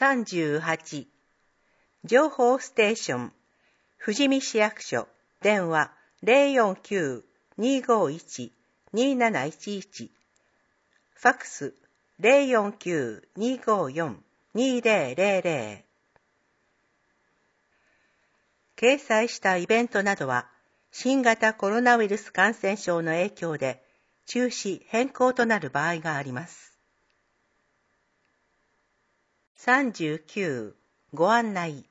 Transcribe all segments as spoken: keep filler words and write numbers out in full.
さんじゅうはち情報ステーション富士見市役所電話 ゼロよんきゅう にーごーいち にーなないちいち ファックス ゼロよんきゅう にーごーよん にーぜろぜろぜろ 掲載したイベントなどは新型コロナウイルス感染症の影響で中止変更となる場合があります。さんじゅうきゅうご案内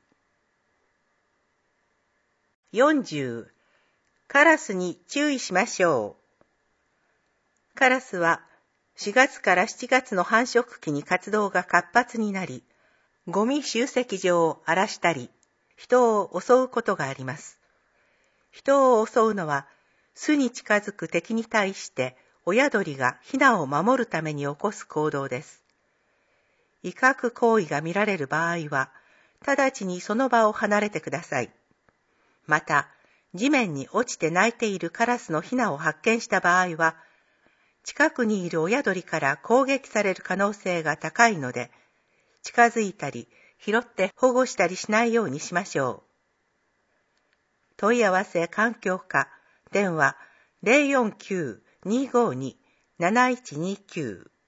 よんじゅうカラスに注意しましょう。カラスはしがつからしちがつの繁殖期に活動が活発になり、ゴミ集積場を荒らしたり、人を襲うことがあります。人を襲うのは、巣に近づく敵に対して親鳥がヒナを守るために起こす行動です。威嚇行為が見られる場合は、直ちにその場を離れてください。また、地面に落ちて鳴いているカラスのヒナを発見した場合は、近くにいる親鳥から攻撃される可能性が高いので、近づいたり拾って保護したりしないようにしましょう。問い合わせ環境課電話 ゼロよんきゅう にーごーに なないちにきゅう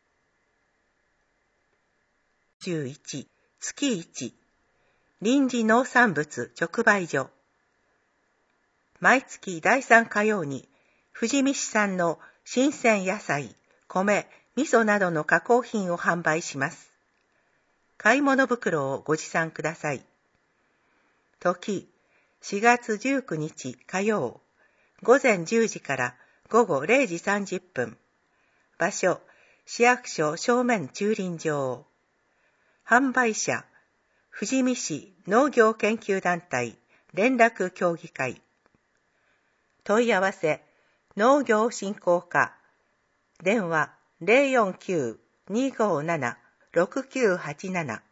じゅういち月いち臨時農産物直売所毎月だいさん火曜に富士見市産の新鮮野菜、米、味噌などの加工品を販売します。買い物袋をご持参ください。時、しがつじゅうくにち火曜、午前じゅうじから午後れいじさんじゅっぷん。場所、市役所正面駐輪場。販売者、富士見市農業研究団体連絡協議会。問い合わせ、農業振興課。電話ゼロよんきゅう にーごーなな ろくきゅうはちなな。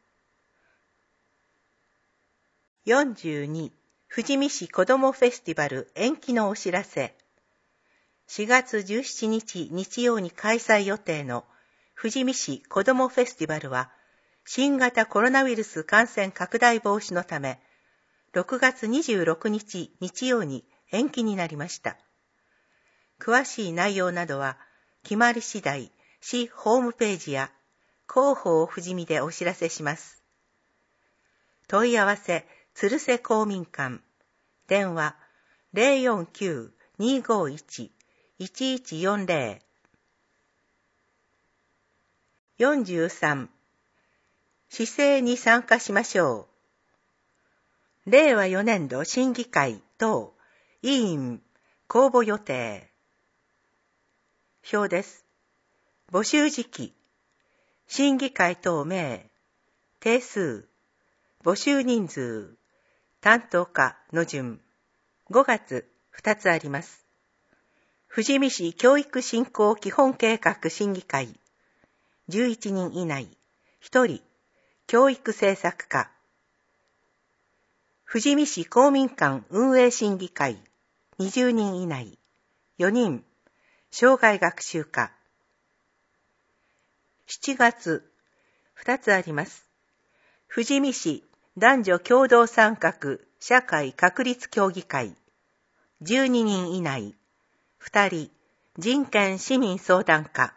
よんじゅうに富士見市子どもフェスティバル延期のお知らせ。しがつじゅうしちにち日曜に開催予定の富士見市子どもフェスティバルは、新型コロナウイルス感染拡大防止のため、ろくがつにじゅうろくにち日曜に延期になりました。詳しい内容などは、決まり次第、市ホームページや広報富士見でお知らせします。問い合わせ、鶴瀬公民館。電話、ゼロよんきゅう にーごーいち いちいちよんぜろ。よんじゅうさん市政に参加しましょう。れいわよねんど審議会等委員公募予定。表です。募集時期、審議会等名、定数、募集人数、担当課の順、ごがつふたつあります。富士見市教育振興基本計画審議会、じゅういちにん以内、ひとり、教育政策課。富士見市公民館運営審議会、にじゅうにん以内、よにん、障害学習課。しちがつ、ふたつあります。富士見市男女共同参画社会確立協議会、じゅうににん以内、ふたり、人権市民相談課。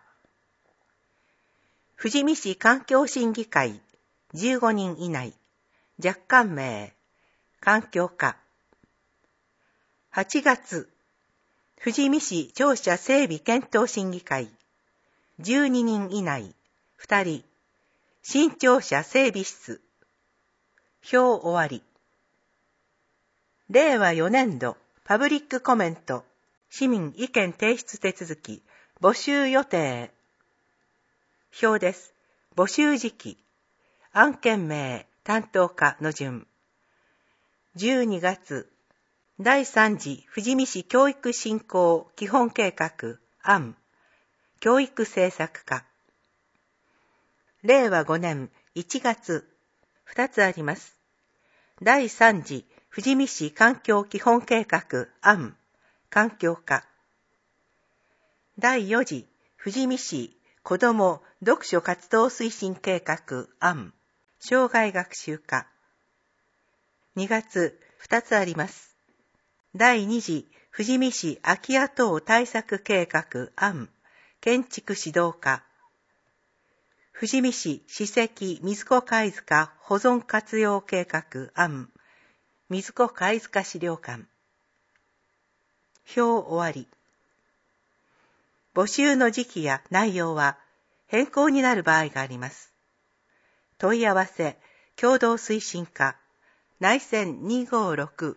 富士見市環境審議会、じゅうごにん以内、若干名、環境課。はちがつ、富士見市庁舎整備検討審議会、じゅうににん以内、ふたり、新庁舎整備室。表終わり。れいわよねんどパブリックコメント、市民意見提出手続き、募集予定。表です。募集時期、案件名、担当課の順。じゅうにがつ、だいさん次富士見市教育振興基本計画案、教育政策課。れいわごねんいちがつ、ふたつあります。だいさん次富士見市環境基本計画案、環境課。だいよん次富士見市子ども読書活動推進計画案、 生涯学習科。にがつふたつあります。だいに次富士見市空き家等対策計画案建築指導課。富士見市史跡水子貝塚保存活用計画案水子貝塚資料館。表終わり。募集の時期や内容は変更になる場合があります。問い合わせ共同推進課内線にごろく。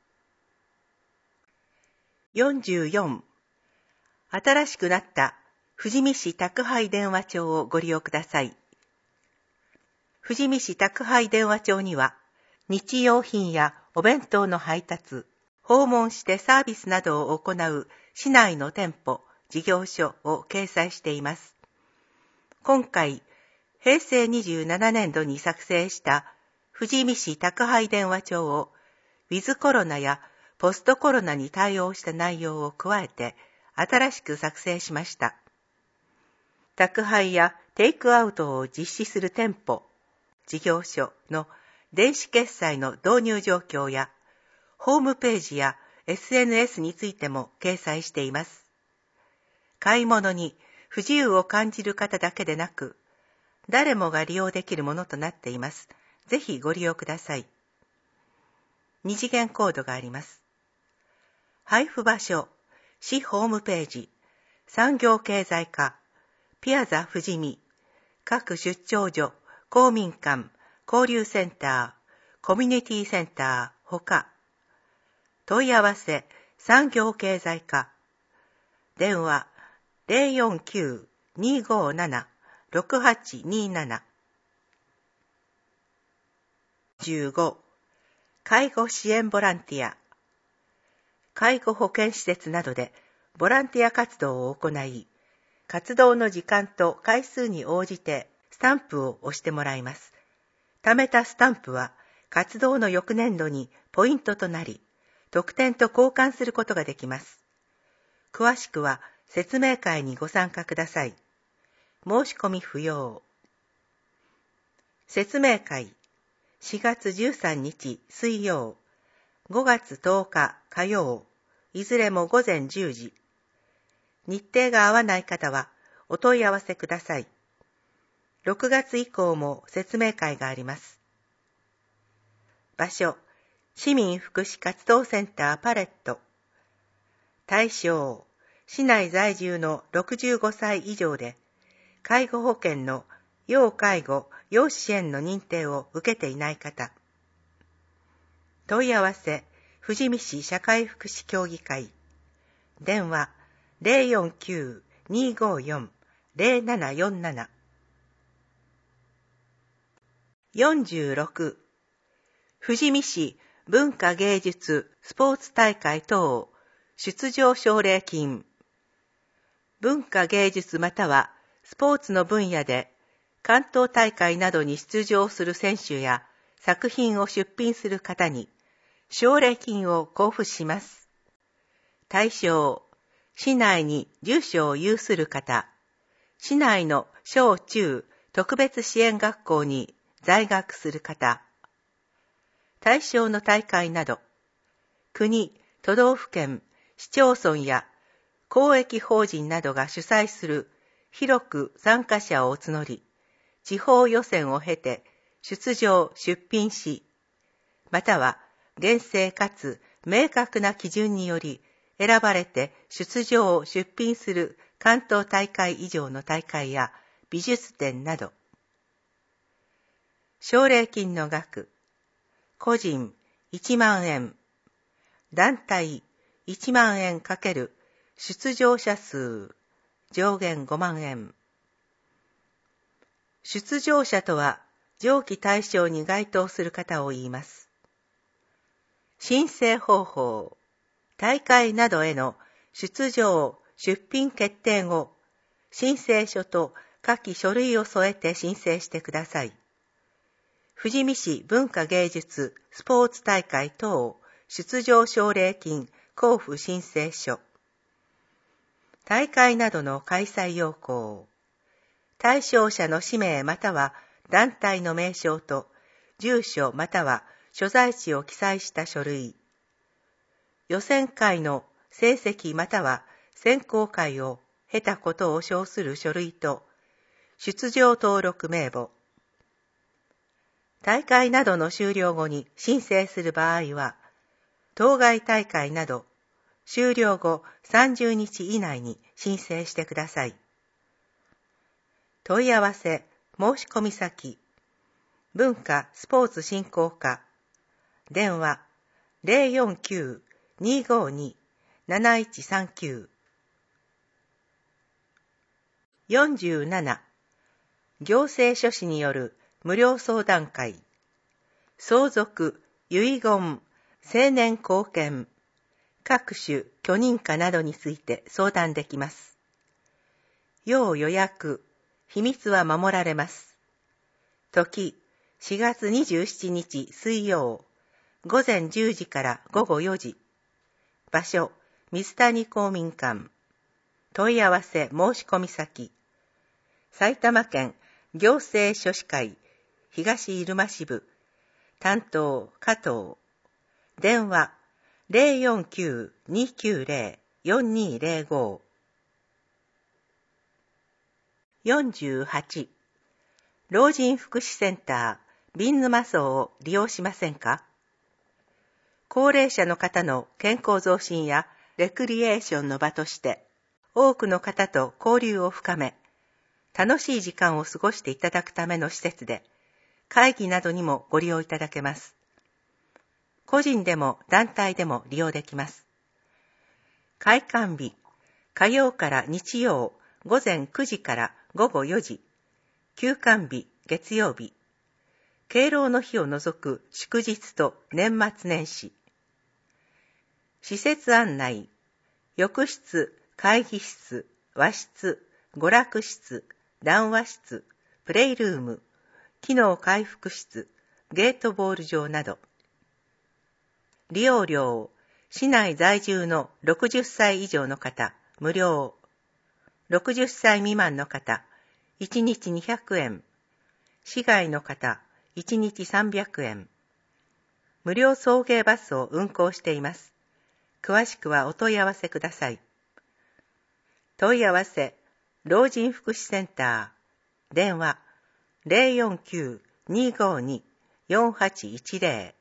よんじゅうよん。新しくなった富士見市宅配電話帳をご利用ください。富士見市宅配電話帳には、日用品やお弁当の配達、訪問してサービスなどを行う市内の店舗、事業所を掲載しています。今回、へいせいにじゅうななねんどに作成した富士見市宅配電話帳を、ウィズコロナやポストコロナに対応した内容を加えて、新しく作成しました。宅配やテイクアウトを実施する店舗、事業所の電子決済の導入状況や、ホームページや エスエヌエス についても掲載しています。買い物に不自由を感じる方だけでなく、誰もが利用できるものとなっています。ぜひご利用ください。二次元コードがあります。配布場所、市ホームページ、産業経済課、ピアザ富士見、各出張所、公民館、交流センター、コミュニティセンター、ほか。問い合わせ、産業経済課。電話、ゼロよんきゅう にーごーなな ろくはちにーなな。じゅうご。介護支援ボランティア。介護保健施設などでボランティア活動を行い、活動の時間と回数に応じてスタンプを押してもらいます。貯めたスタンプは活動の翌年度にポイントとなり、特典と交換することができます。詳しくは説明会にご参加ください。申し込み不要。説明会、しがつじゅうさんにち水曜、ごがつとおか火曜、いずれもごぜんじゅうじ。日程が合わない方はお問い合わせください。ろくがつ以降も説明会があります。場所、市民福祉活動センターパレット。対象、市内在住のろくじゅうごさい以上で、介護保険の要介護・要支援の認定を受けていない方。問い合わせ、富士見市社会福祉協議会。電話、ゼロよんきゅう にーごーよん ゼロななよんなな。よんじゅうろく。富士見市文化芸術スポーツ大会等出場奨励金。文化芸術またはスポーツの分野で関東大会などに出場する選手や作品を出品する方に奨励金を交付します。対象、市内に住所を有する方、市内の小中特別支援学校に在学する方、対象の大会など、国、都道府県、市町村や公益法人などが主催する広く参加者を募り、地方予選を経て出場・出品し、または厳正かつ明確な基準により選ばれて出場・出品する関東大会以上の大会や美術展など。奨励金の額、個人いちまんえん、団体いちまんえん×出場者数上限ごまんえん。出場者とは上記対象に該当する方を言います。申請方法、大会などへの出場・出品決定後、申請書と下記書類を添えて申請してください。富士見市文化芸術スポーツ大会等出場奨励金交付申請書。大会などの開催要項。対象者の氏名または団体の名称と住所または所在地を記載した書類、予選会の成績または選考会を経たことを証する書類と出場登録名簿、大会などの終了後に申請する場合は、当該大会など終了後さんじゅうにち以内に申請してください。問い合わせ、申し込み先、文化スポーツ振興課、電話 ゼロよんきゅう にーごーにー なないちさんきゅう。よんじゅうなな、行政書士による無料相談会、相続、遺言、成年後見、各種許認可などについて相談できます。要予約、秘密は守られます。時、しがつにじゅうしちにち水曜、午前じゅうじから午後よじ。場所、水谷公民館。問い合わせ申し込み先。埼玉県行政書士会東入間支部。担当加藤。電話 ゼロよんきゅう にーきゅうゼロ よんにーゼロご。よんじゅうはち、老人福祉センタービンヌマ荘を利用しませんか？高齢者の方の健康増進やレクリエーションの場として多くの方と交流を深め、楽しい時間を過ごしていただくための施設で、会議などにもご利用いただけます。個人でも団体でも利用できます。開館日、火曜から日曜午前くじから午後よじ、休館日、月曜日、敬老の日を除く祝日と年末年始。施設案内、浴室、会議室、和室、娯楽室、談話室、プレイルーム、機能回復室、ゲートボール場など。利用料、市内在住のろくじゅっさい以上の方、無料。ろくじゅっさい未満の方、いちにちにひゃくえん。市外の方、いちにちさんびゃくえん。無料送迎バスを運行しています。詳しくはお問い合わせください。問い合わせ、老人福祉センター、電話、ゼロよんきゅう にーごーにー よんはちいちゼ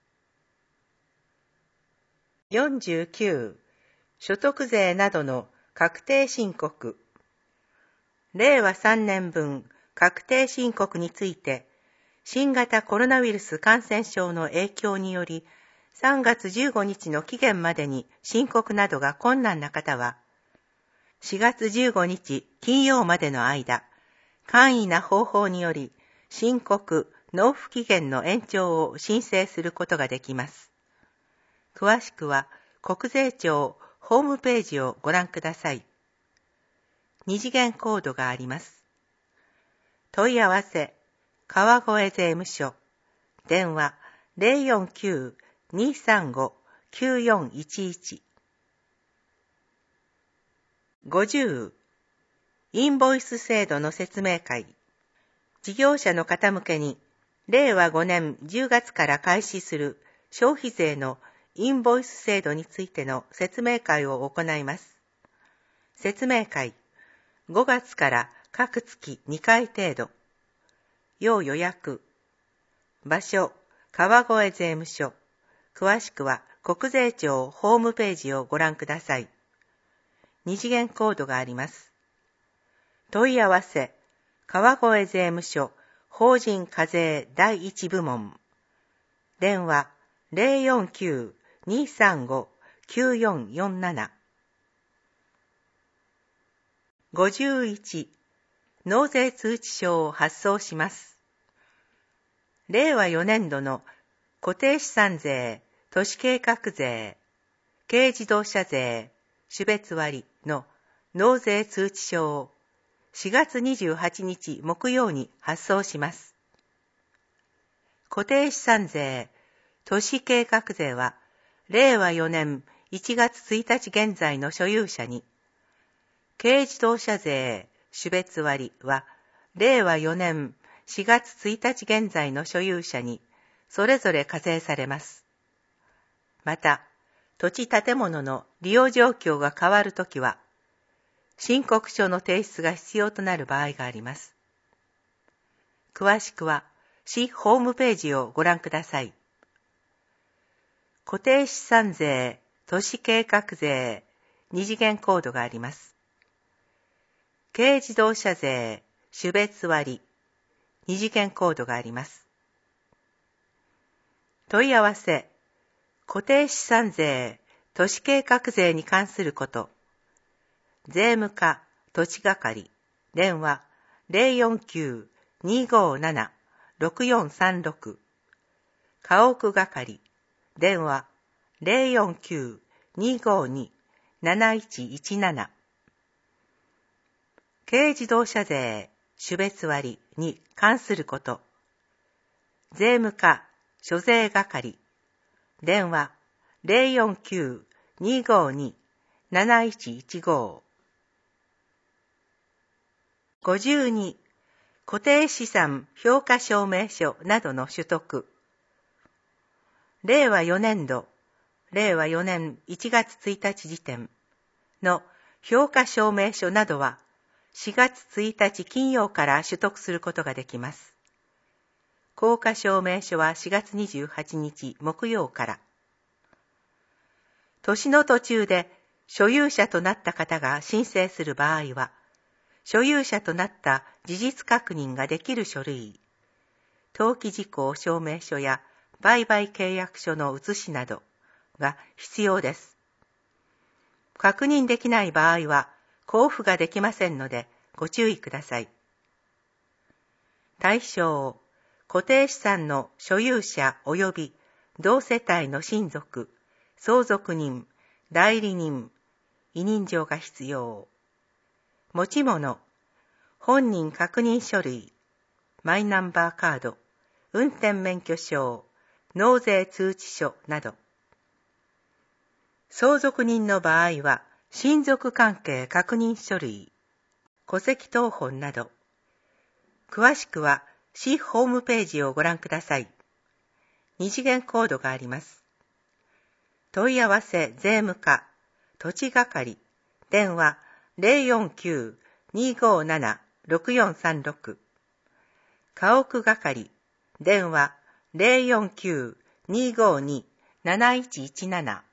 ロ。よんじゅうきゅう、所得税などの確定申告。れいわさんねんぶん確定申告について、新型コロナウイルス感染症の影響により、さんがつじゅうごにちの期限までに申告などが困難な方は、しがつじゅうごにち金曜までの間、簡易な方法により申告・納付期限の延長を申請することができます。詳しくは国税庁ホームページをご覧ください。二次元コードがあります。問い合わせ、川越税務署、電話ゼロよんきゅう にーさんご きゅうよんいちいち。ごじゅう、インボイス制度の説明会。事業者の方向けに、れいわごねんじゅうがつから開始する消費税のインボイス制度についての説明会を行います。説明会、ごがつから各月にかい程度。要予約。場所、川越税務署。詳しくは国税庁ホームページをご覧ください。二次元コードがあります。問い合わせ、川越税務署法人課税第一部門。電話ゼロよんきゅう にーさんご きゅうよんよんなな。ごじゅういち、納税通知書を発送します。れいわよねんどの固定資産税、都市計画税、軽自動車税、種別割の納税通知書をしがつにじゅうはちにち木曜に発送します。固定資産税、都市計画税はれいわよねんいちがつついたち現在の所有者に、軽自動車税、種別割はれいわよねんしがつついたち現在の所有者にそれぞれ課税されます。また、土地建物の利用状況が変わるときは、申告書の提出が必要となる場合があります。詳しくは、市ホームページをご覧ください。固定資産税、都市計画税、二次元コードがあります。軽自動車税、種別割、二次元コードがあります。問い合わせ、固定資産税、都市計画税に関すること。税務課、土地係、電話 ゼロよんきゅう にーごーなな ろくよんさんろく。家屋係、電話 ゼロよんきゅう にーごーに なないちいちなな。軽自動車税、種別割に関すること。税務課、諸税係、電話 ゼロよんきゅう にーごーに なないちいちごー。ごじゅうに、固定資産評価証明書などの取得。れいわよねんど、れいわよねんいちがつついたち時点の評価証明書などはしがつついたち金曜から取得することができます。効果証明書はしがつにじゅうはちにち木曜から。年の途中で所有者となった方が申請する場合は、所有者となった事実確認ができる書類、登記事項証明書や売買契約書の写しなどが必要です。確認できない場合は交付ができませんのでご注意ください。対象、固定資産の所有者及び同世帯の親族、相続人、代理人、委任状が必要。持ち物、本人確認書類、マイナンバーカード、運転免許証、納税通知書など。相続人の場合は、親族関係確認書類、戸籍謄本など。詳しくは、市ホームページをご覧ください。二次元コードがあります。問い合わせ税務課、土地係、電話ゼロよんきゅう にーごーなな ろくよんさんろく。家屋係、電話ゼロよんきゅう にーごーに なないちいちなな。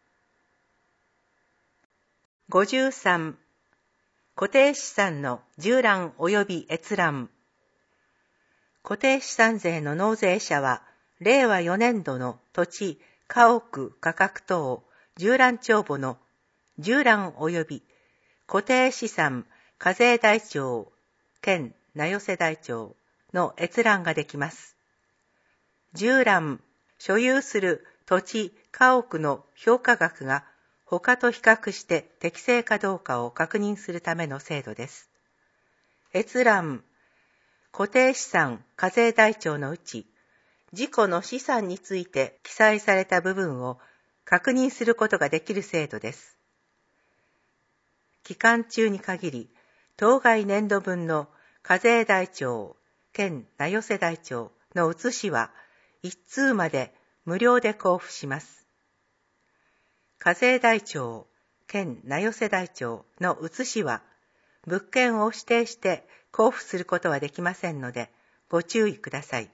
ごじゅうさん、固定資産の縦覧及び閲覧。固定資産税の納税者は、れいわよねんどの土地、家屋価格等縦覧帳簿の縦覧及び固定資産課税台帳、兼名寄せ台帳の閲覧ができます。縦覧、所有する土地、家屋の評価額が他と比較して適正かどうかを確認するための制度です。閲覧、固定資産課税台帳のうち、自己の資産について記載された部分を確認することができる制度です。期間中に限り、当該年度分の課税台帳、兼名寄せ台帳の写しは一通まで無料で交付します。課税台帳、兼名寄せ台帳の写しは物件を指定して交付することはできませんのでご注意ください。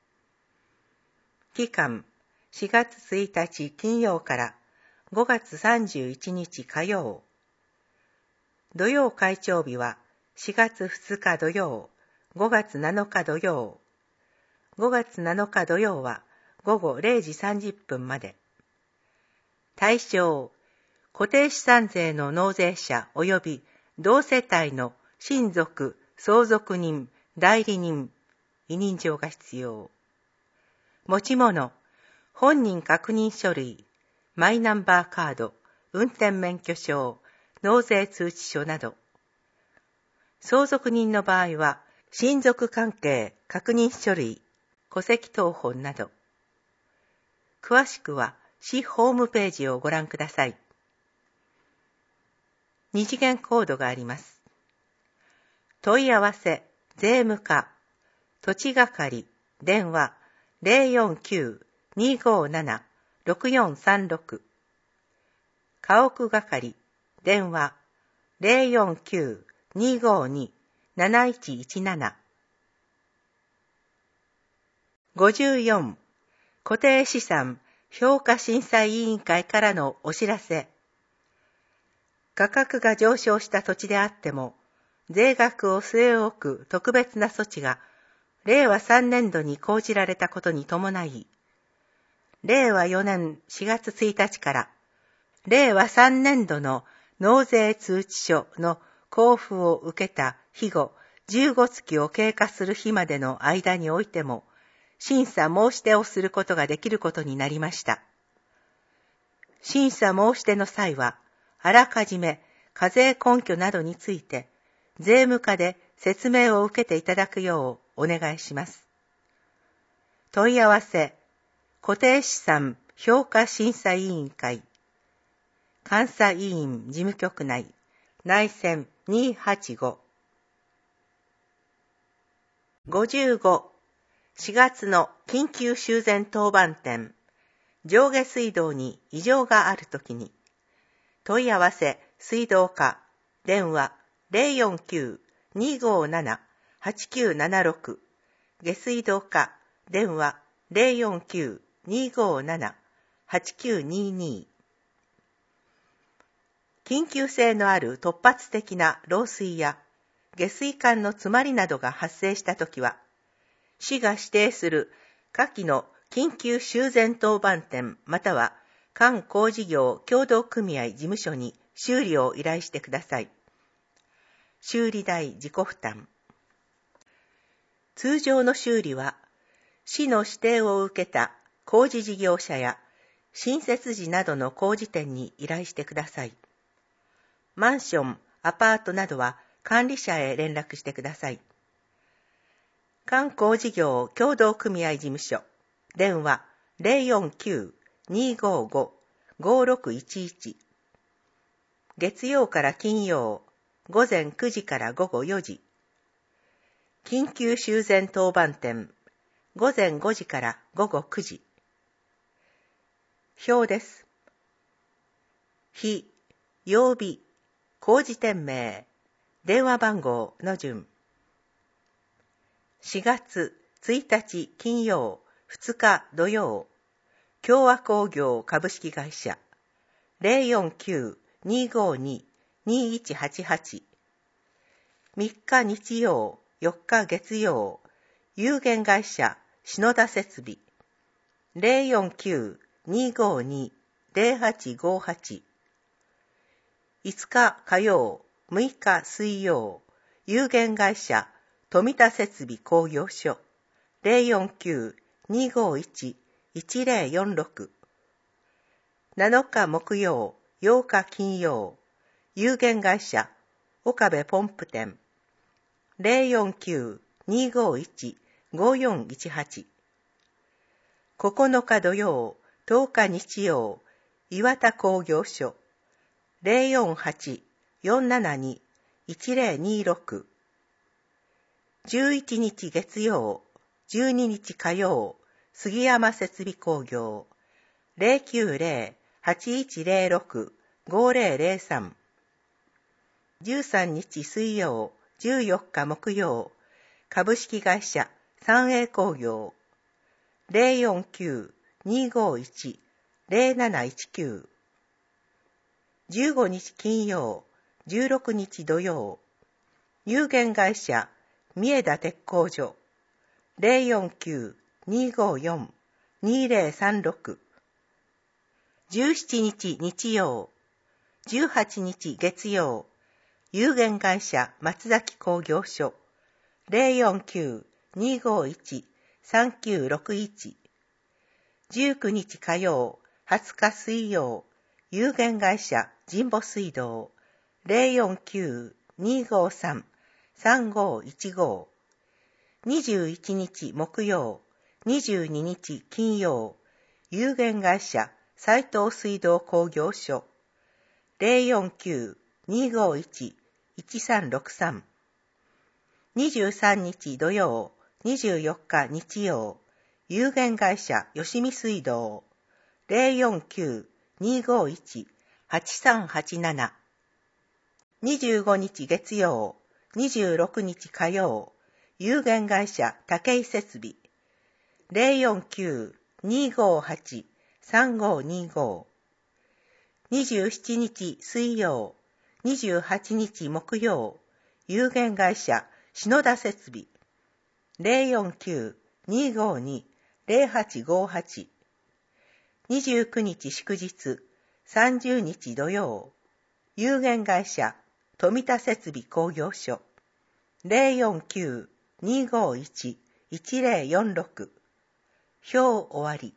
期間、しがつついたち金曜からごがつさんじゅういちにち火曜。土曜開帳日はしがつふつか土曜、ごがつなのか土曜。ごがつなのか土曜はごごれいじさんじゅっぷんまで。対象、固定資産税の納税者及び同世帯の親族、相続人、代理人、委任状が必要。持ち物、本人確認書類、マイナンバーカード、運転免許証、納税通知書など。相続人の場合は、親族関係確認書類、戸籍謄本など。詳しくは、市ホームページをご覧ください。二次元コードがあります。問い合わせ、税務課、 土地係、電話 ゼロよんきゅう にーごーなな ろくよんさんろく。家屋係、電話 ゼロよんきゅう にーごーに なないちいちなな。ごじゅうよん、固定資産評価審査委員会からのお知らせ。価格が上昇した土地であっても、税額を据え置く特別な措置が、れいわさんねんどに講じられたことに伴い、れいわよねんしがつついたちから、れいわさんねんどの納税通知書の交付を受けた日後じゅうごつきを経過する日までの間においても、審査申し出をすることができることになりました。審査申し出の際は、あらかじめ課税根拠などについて、税務課で説明を受けていただくようお願いします。問い合わせ、固定資産評価審査委員会、監査委員事務局内、内線にーはちご。ごじゅうご、しがつの緊急修繕当番店、上下水道に異常があるときに、問い合わせ水道課、電話 ゼロよんきゅう にーごーなな はちきゅうななろく、下水道課、電話 ゼロよんきゅう にーごーなな はちきゅうにーにー。緊急性のある突発的な漏水や下水管の詰まりなどが発生したときは、市が指定する下記の緊急修繕当番店または管工事業協同組合事務所に修理を依頼してください。修理代自己負担。通常の修理は、市の指定を受けた工事事業者や新設時などの工事店に依頼してください。マンション、アパートなどは管理者へ連絡してください。管工事業協同組合事務所、電話 ゼロよんきゅう にーごーご ごーろくいちいち。月曜から金曜、ごぜんくじからごごよじ。緊急修繕当番店、ごぜんごじからごごくじ。表です。日、曜日、工事店名、電話番号の順。しがつついたち金曜、ふつか土曜、共和工業株式会社、ゼロよんきゅう にーごーに にーいちはちはち。みっか日曜、よっか月曜、有限会社、篠田設備、ゼロよんきゅう にーごーに ゼロはちごはち。いつか火曜、むいか水曜、有限会社、富田設備工業所、ゼロよんきゅう にーごーいち いちゼロよんろく。なのか木曜、ようか金曜、有限会社、岡部ポンプ店、ゼロよんきゅう にーごーいち ごよんいちはち。ここのか土曜、とおか日曜、岩田工業所、ゼロよんはち よんななに いちゼロにろく。じゅういちにち月曜、じゅうににち火曜、杉山設備工業、ゼロきゅうゼロ はちいちゼロろく ごゼロゼロさん。じゅうさんにち水曜、じゅうよっか木曜、株式会社三栄工業、ゼロよんきゅう にーごーいち ゼロなないちきゅう。じゅうごにち金曜、じゅうろくにち土曜、有限会社三重田鉄工所、ゼロよんきゅう にーごーよん にーゼロさんろく。じゅうしちにち日曜、じゅうはちにち月曜、有限会社松崎工業所、ゼロよんきゅう にーごーいち さんきゅうろくいち。じゅうくにち火曜、はつか水曜、有限会社神保水道、ゼロよんきゅう にーごーさん さんごーいちご。にじゅういちにち木曜、にじゅうににち金曜、有限会社斉藤水道工業所、ゼロよんきゅう にーごーいち いちさんろくさん。にじゅうさんにち土曜、 にじゅうよっか日曜、有限会社吉見水道 ゼロよんきゅう にーごーいち はちさんはちなな。にじゅうごにち月曜、にじゅうろくにち火曜、有限会社武井設備 ゼロよんきゅう にーごーはち さんごーにーごー。にじゅうしちにち水曜、にじゅうはちにち木曜、有限会社篠田設備 ゼロよんきゅう にーごーに ゼロはちごーはち。にじゅうくにち祝日、さんじゅうにち土曜、有限会社富田設備工業所 ゼロよんきゅう にーごーいち いちゼロよんろく。表終わり。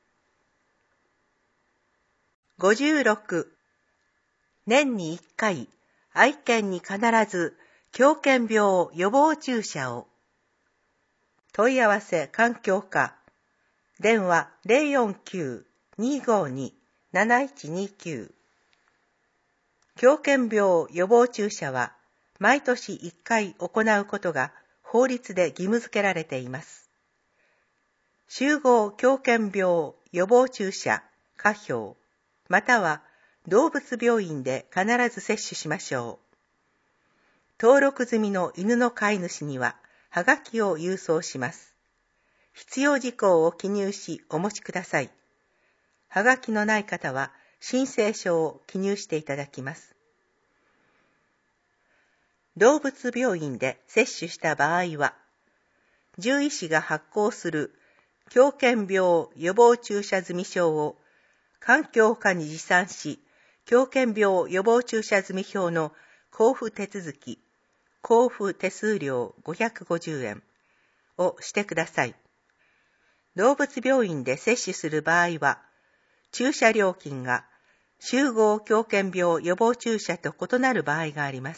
ごじゅうろく。年にいっかい、愛犬に必ず狂犬病予防注射を。問い合わせ環境課。電話 ゼロよんきゅう にーごーに なないちにーきゅう。狂犬病予防注射は毎年いっかい行うことが法律で義務付けられています。集合狂犬病予防注射可票または動物病院で必ず接種しましょう。登録済みの犬の飼い主にははがきを郵送します。必要事項を記入しお持ちください。はがきのない方は申請書を記入していただきます。動物病院で接種した場合は、獣医師が発行する狂犬病予防注射済証を環境課に持参し、狂犬病予防注射済表の交付手続き、交付手数料ごひゃくごじゅうえんをしてください。動物病院で接種する場合は、注射料金が集合狂犬病予防注射と異なる場合があります。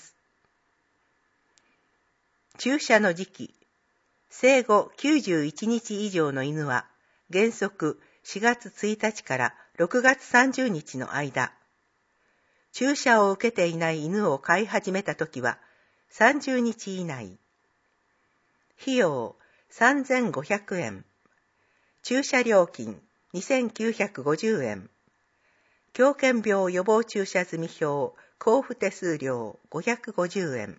注射の時期、生後きゅうじゅういちにち以上の犬は原則しがつついたちからろくがつさんじゅうにちの間、注射を受けていない犬を飼い始めたときはさんじゅうにち以内。費用さんぜんごひゃくえん。注射料金にせんきゅうひゃくごじゅうえん。狂犬病予防注射済表交付手数料ごひゃくごじゅうえん。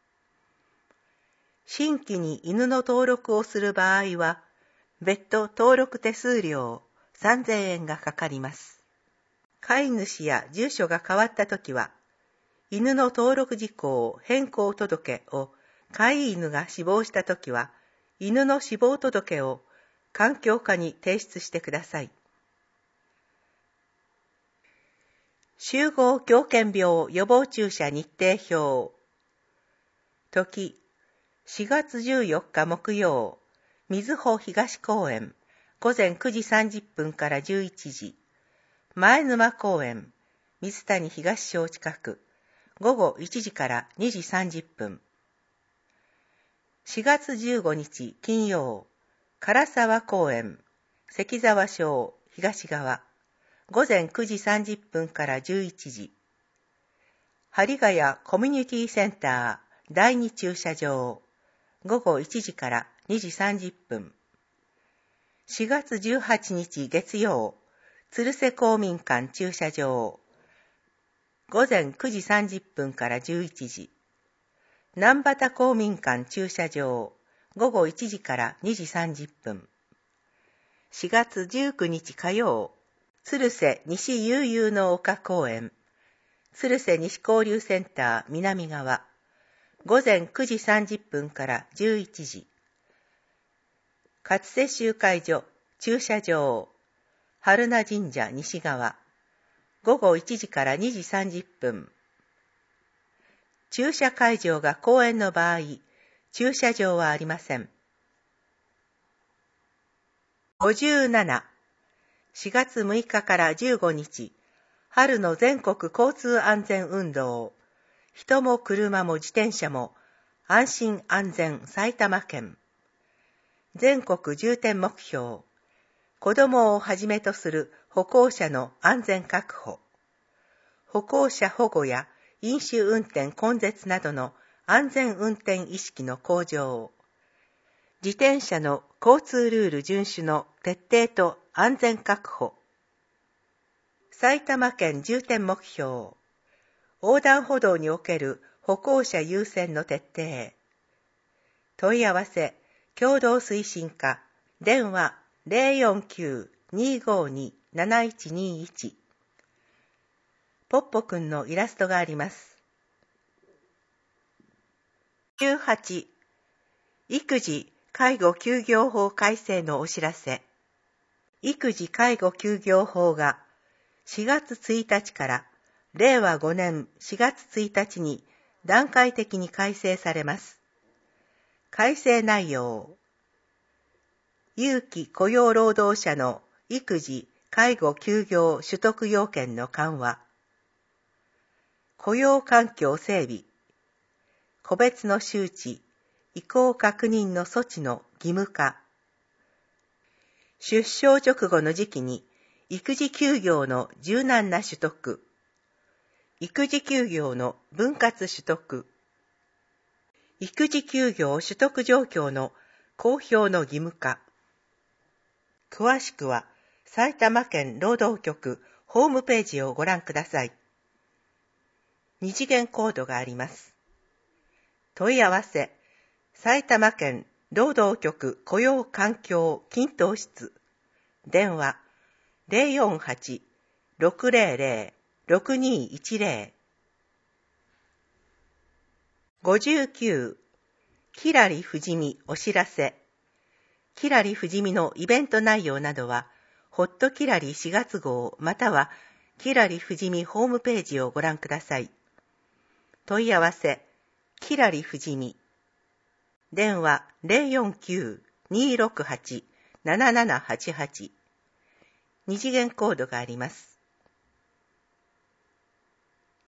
新規に犬の登録をする場合は、別途登録手数料さんぜんえんがかかります。飼い主や住所が変わったときは、犬の登録事項変更届を飼い犬が死亡したときは、犬の死亡届を環境課に提出してください。集合狂犬病予防注射日程表。時、しがつじゅうよっか木曜、瑞穂東公園、午前くじさんじゅっぷんからじゅういちじ。前沼公園、水谷東小近く、午後いちじからにじさんじゅっぷん。しがつじゅうごにち金曜、唐沢公園、関沢小東側、午前くじさんじゅっぷんからじゅういちじ。針ヶ谷コミュニティセンターだいに駐車場、午後いちじからにじさんじゅっぷん。しがつじゅうはちにち月曜、鶴瀬公民館駐車場、午前くじさんじゅっぷんからじゅういちじ。南畑公民館駐車場、午後いちじからにじさんじゅっぷん。しがつじゅうくにち火曜、鶴瀬西悠々の丘公園、鶴瀬西交流センター南側、午前くじさんじゅっぷんからじゅういちじ。勝瀬集会所駐車場、春名神社西側、午後いちじからにじさんじゅっぷん。駐車会場が公園の場合、駐車場はありません。ごじゅうなな、しがつむいかからじゅうごにち、春の全国交通安全運動、人も車も自転車も安心安全埼玉県。全国重点目標、子どもをはじめとする歩行者の安全確保、歩行者保護や飲酒運転根絶などの安全運転意識の向上、 自転車の交通ルール遵守の徹底と安全確保。埼玉県重点目標。横断歩道における歩行者優先の徹底。問い合わせ、共同推進課、電話 ゼロよんきゅう にーごーに なないちにいち。ポッポくんのイラストがあります。じゅうはち、育児・介護休業法改正のお知らせ。育児・介護休業法がしがつついたちかられいわごねんしがつついたちに段階的に改正されます。改正内容。有期雇用労働者の育児・介護休業取得要件の緩和。雇用環境整備。個別の周知、意向確認の措置の義務化。出生直後の時期に育児休業の柔軟な取得。育児休業の分割取得。育児休業取得状況の公表の義務化。詳しくは埼玉県労働局ホームページをご覧ください。二次元コードがあります。問い合わせ、埼玉県労働局雇用環境均等室、電話 ゼロよんはち ろくゼロゼロ ろくにいちゼロ。ごじゅうきゅう、きらりふじみお知らせ。きらりふじみのイベント内容などは、ホットきらりしがつ号またはきらりふじみホームページをご覧ください。問い合わせ、きらりふじみ。電話 ゼロよんきゅう にーろくはち ななななはちはち。二次元コードがあります。